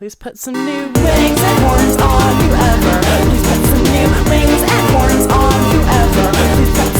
Please put some new wings and horns on whoever. Please put some new wings and horns on whoever. Please put